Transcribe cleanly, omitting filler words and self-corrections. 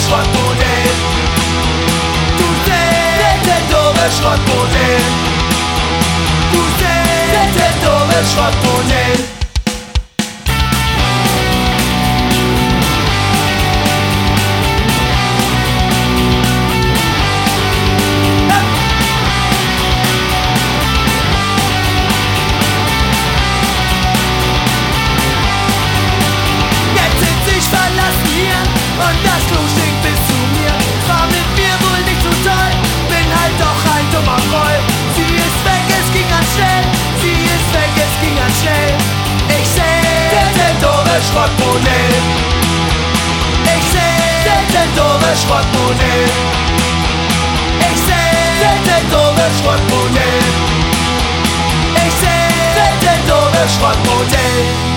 Schrottmodell. Du doofe Schrottmodell. Du doofe Schrottmodell. Und das Klo stinkt bis zu mir. War mit mir wohl nicht so toll, bin halt doch ein dummer Proll. Sie ist weg, es ging ganz schnell. Sie ist weg, es ging ganz schnell. Ich seh den doofe Schrottmodell. Ich seh den doofe Schrottmodell. Ich seh den doofe Schrottmodell. Ich seh den doofe Schrottmodell.